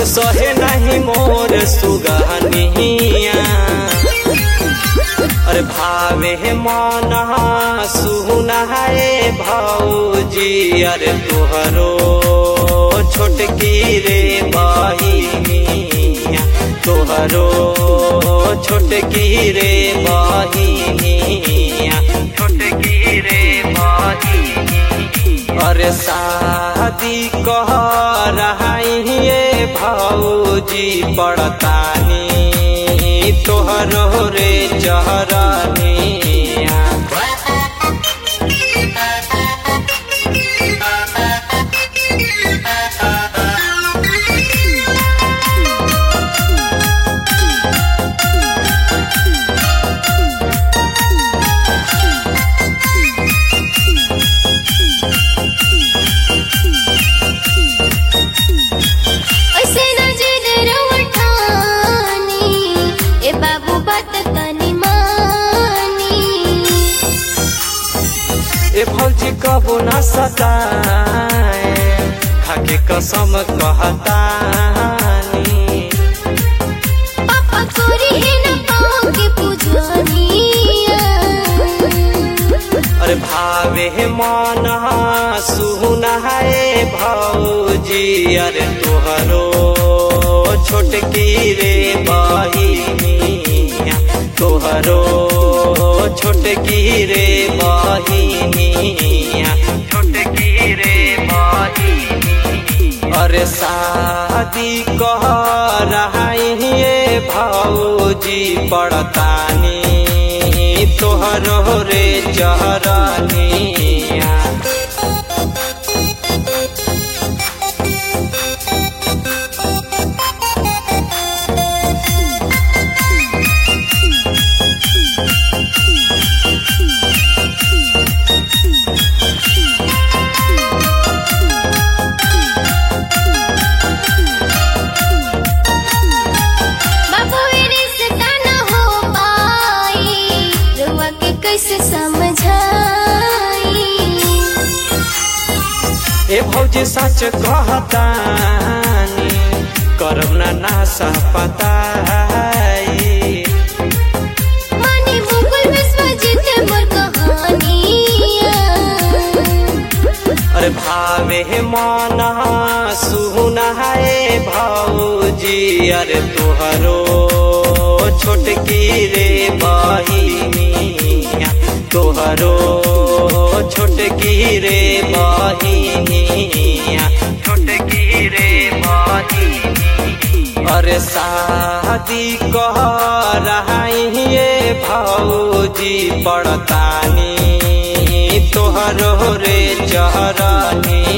सहे नहीं मोर सुगहनिया। अरे भावे मन सुनाए भौजी अरे तुहरो छोटकी रे बहिनिया, तुहरो छोटकी रे बहिनिया, छोटकी रे बहिनिया। अरे शादी कह रही भौजी पड़तानी तोहरो रे चहरनिया। ए भौजी कबो न सताए खाके कसम कहतानी। पापा कोरी है न पाओ के पूजनिया। अरे भावे मन सुनाए भौजी अरे तुहरो छोटकी रे बहिनिया, तुहरो छोटकी रे बहिनिया, छोटकी रे बहिनिया। अरे शादी कह रही भौजी पड़तानी तोहरो रे चहरनिया। कैसे समझाई ए भौजी सच कहतानी करब ना सपताई। मानी मुकुल विश्वजीत मोर कहानिया। अरे भावे मन सुनाए भौजी अरे तुहरो छोटकी रे बहिनिया, तुहरो छोटकी रे बहिनिया, छोटकी रे बहिनिया। अरे शादी कह रही भौजी पड़तानी तोहरो रे चहरनिया।